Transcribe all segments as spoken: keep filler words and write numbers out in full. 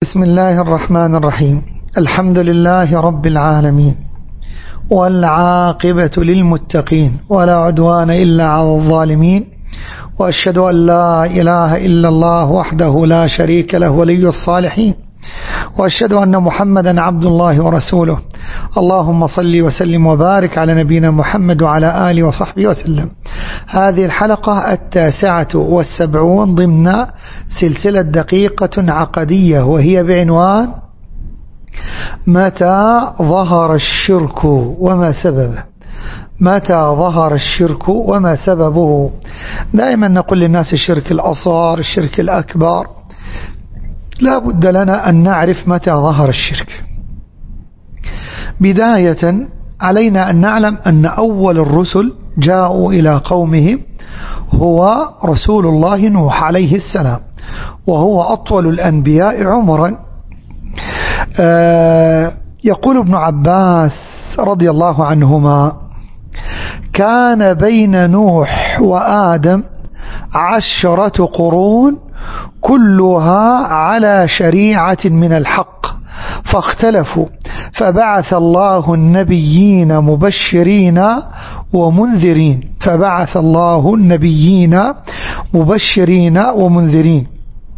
بسم الله الرحمن الرحيم. الحمد لله رب العالمين، والعاقبة للمتقين، ولا عدوان إلا على الظالمين، وأشهد أن لا إله إلا الله وحده لا شريك له ولي الصالحين، وأشهد أن محمدا عبد الله ورسوله. اللهم صل وسلم وبارك على نبينا محمد وعلى آله وصحبه وسلم. هذه الحلقة التاسعة والسبعون ضمن سلسلة دقيقة عقدية، وهي بعنوان متى ظهر الشرك وما سببه. متى ظهر الشرك وما سببه. دائما نقول للناس الشرك الأصغر، الشرك الأكبر. لا بد لنا أن نعرف متى ظهر الشرك. بداية علينا أن نعلم أن أول الرسل جاءوا إلى قومهم هو رسول الله نوح عليه السلام، وهو أطول الأنبياء عمرا. آه يقول ابن عباس رضي الله عنهما: كان بين نوح وآدم عشرة قرون كلها على شريعة من الحق، فاختلفوا، فبعث الله النبيين مبشرين ومنذرين فبعث الله النبيين مبشرين ومنذرين.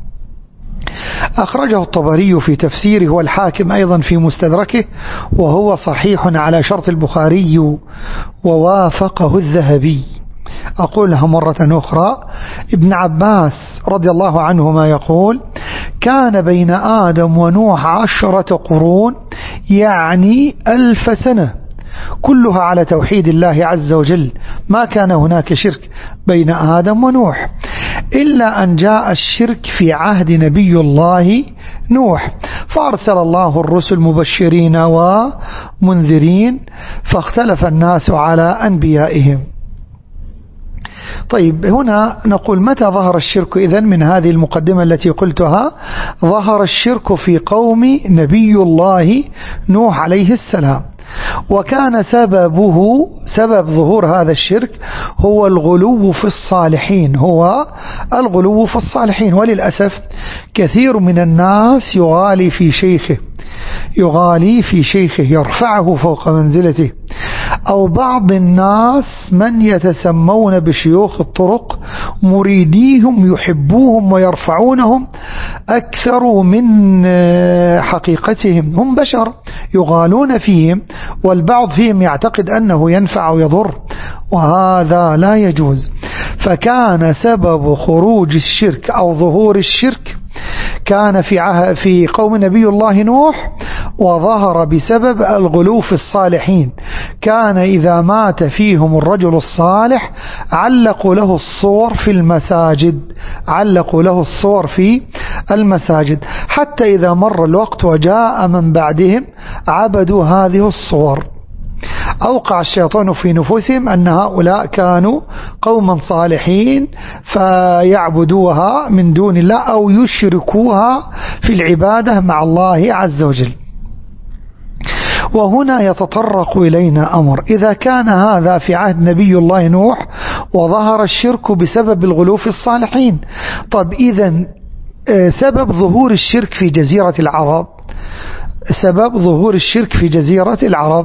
أخرجه الطبري في تفسيره، والحاكم أيضا في مستدركه، وهو صحيح على شرط البخاري ووافقه الذهبي. أقولها مرة أخرى: ابن عباس رضي الله عنهما يقول: كان بين آدم ونوح عشرة قرون، يعني ألف سنة، كلها على توحيد الله عز وجل، ما كان هناك شرك بين آدم ونوح، إلا أن جاء الشرك في عهد نبي الله نوح، فأرسل الله الرسل مبشرين ومنذرين، فاختلف الناس على أنبيائهم. طيب، هنا نقول متى ظهر الشرك؟ إذن من هذه المقدمة التي قلتها، ظهر الشرك في قوم نبي الله نوح عليه السلام، وكان سببه سبب ظهور هذا الشرك هو الغلو في الصالحين هو الغلو في الصالحين. وللأسف كثير من الناس يغالي في شيخه يغالي في شيخه يرفعه فوق منزلته، أو بعض الناس من يتسمون بشيوخ الطرق مريديهم يحبوهم ويرفعونهم أكثر من حقيقتهم. هم بشر يغالون فيهم، والبعض فيهم يعتقد أنه ينفع ويضر، وهذا لا يجوز. فكان سبب خروج الشرك أو ظهور الشرك كان في في قوم نبي الله نوح، وظهر بسبب الغلو في الصالحين. كان إذا مات فيهم الرجل الصالح علقوا له الصور في المساجد علقوا له الصور في المساجد حتى إذا مر الوقت وجاء من بعدهم عبدوا هذه الصور. أوقع الشيطان في نفوسهم أن هؤلاء كانوا قوما صالحين فيعبدوها من دون الله، أو يشركوها في العبادة مع الله عز وجل. وهنا يتطرق إلينا أمر: إذا كان هذا في عهد نبي الله نوح وظهر الشرك بسبب الغلو في الصالحين، طب إذن سبب ظهور الشرك في جزيرة العرب سبب ظهور الشرك في جزيرة العرب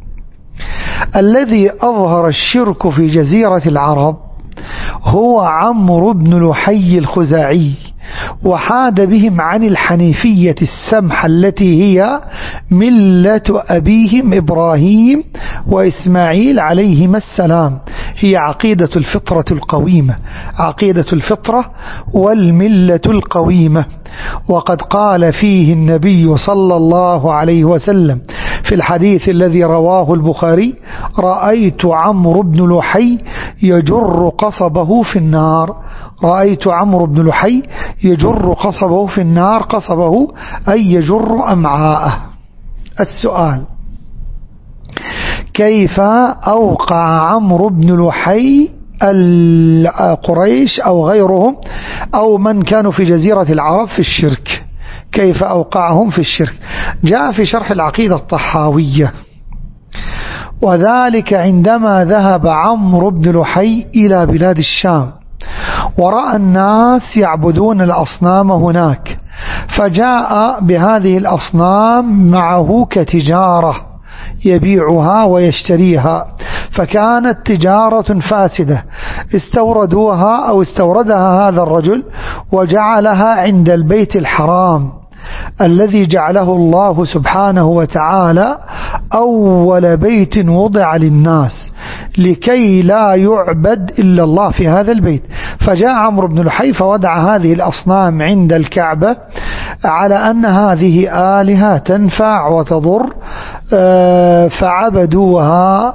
الذي أظهر الشرك في جزيرة العرب هو عمرو بن لحي الخزاعي، وحاد بهم عن الحنيفية السمحة التي هي ملة أبيهم إبراهيم وإسماعيل عليهما السلام، هي عقيدة الفطرة القويمة عقيدة الفطرة والملة القويمة. وقد قال فيه النبي صلى الله عليه وسلم في الحديث الذي رواه البخاري: رأيت عمرو بن لحي يجر قصبه في النار رأيت عمرو بن لحي يجر قصبه في النار قصبه أي يجر أمعاءه. السؤال: كيف أوقع عمرو بن لحي قريش أو غيرهم أو من كانوا في جزيرة العرب في الشرك؟ كيف أوقعهم في الشرك؟ جاء في شرح العقيدة الطحاوية: وذلك عندما ذهب عمرو بن لحي إلى بلاد الشام ورأى الناس يعبدون الأصنام هناك، فجاء بهذه الأصنام معه كتجارة يبيعها ويشتريها، فكانت تجارة فاسدة، استوردوها أو استوردها هذا الرجل وجعلها عند البيت الحرام الذي جعله الله سبحانه وتعالى أول بيت وضع للناس لكي لا يعبد إلا الله في هذا البيت. فجاء عمرو بن لحي فوضع هذه الأصنام عند الكعبة على أن هذه آلهة تنفع وتضر، فعبدوها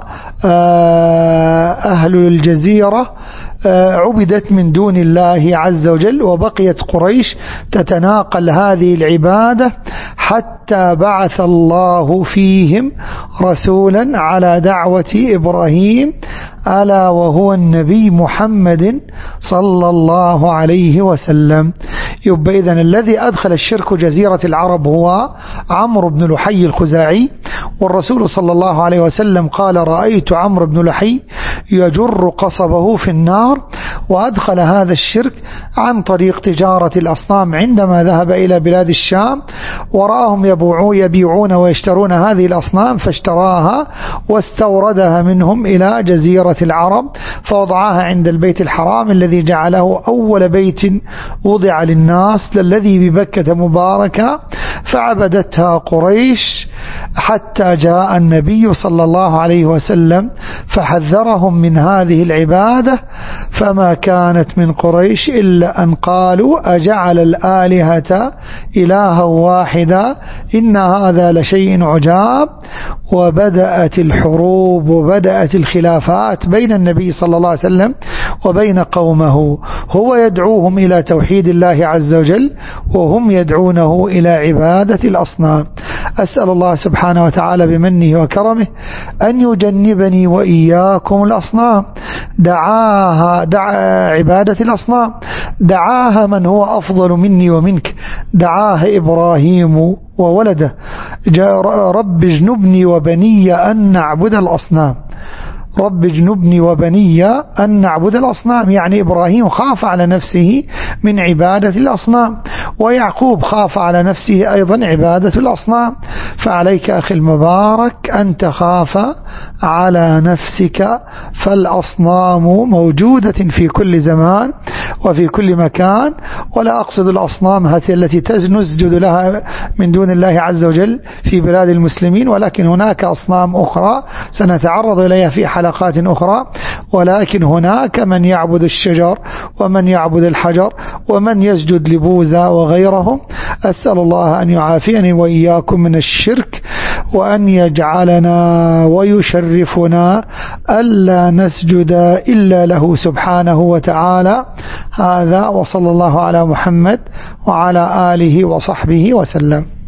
أهل الجزيرة، عبدت من دون الله عز وجل، وبقيت قريش تتناقل هذه العبادة حتى بعث الله فيهم رسولا على دعوة إبراهيم ألا وهو النبي محمد صلى الله عليه وسلم. يبقى إذن الذي أدخل الشرك جزيرة العرب هو عمرو بن لحي الخزاعي، والرسول صلى الله عليه وسلم قال رأيت عمرو بن لحي يجر قصبه في النار، وأدخل هذا الشرك عن طريق تجارة الأصنام عندما ذهب إلى بلاد الشام ورآهم يبيعون ويشترون هذه الأصنام فاشتراها واستوردها منهم إلى جزيرة العرب فوضعها عند البيت الحرام الذي جعله أول بيت وضع للناس الذي ببكة مباركة، فعبدتها قريش حتى جاء النبي صلى الله عليه وسلم فحذرهم من هذه العبادة، فما كانت من قريش إلا أن قالوا أجعل الآلهة إلها واحدا إن هذا لشيء عجاب. وبدأت الحروب وبدأت الخلافات بين النبي صلى الله عليه وسلم وبين قومه، هو يدعوهم إلى توحيد الله عز وجل وهم يدعونه إلى عبادة الأصنام. أسأل الله سبحانه وتعالى بمنه وكرمه أن يجنبني وإياكم الأصنام. دعاها دعا عبادة الأصنام دعاها من هو أفضل مني ومنك، دعاها إبراهيم وولده رب اجنبني وبني أن نعبد الأصنام، رب اجنبني وبني أن نعبد الأصنام، يعني إبراهيم خاف على نفسه من عبادة الأصنام، ويعقوب خاف على نفسه أيضا عبادة الأصنام. فعليك أخي المبارك أن تخاف على نفسك، فالأصنام موجودة في كل زمان وفي كل مكان، ولا أقصد الأصنام التي نسجد لها من دون الله عز وجل في بلاد المسلمين، ولكن هناك أصنام أخرى سنتعرض إليها في حلقات أخرى. ولكن هناك من يعبد الشجر ومن يعبد الحجر ومن يسجد لبوذا وغيرهم. أسأل الله أن يعافيني وإياكم من الشرك، وأن يجعلنا ويشرفنا ألا نسجد إلا له سبحانه وتعالى. هذا وصلى الله على محمد وعلى آله وصحبه وسلم.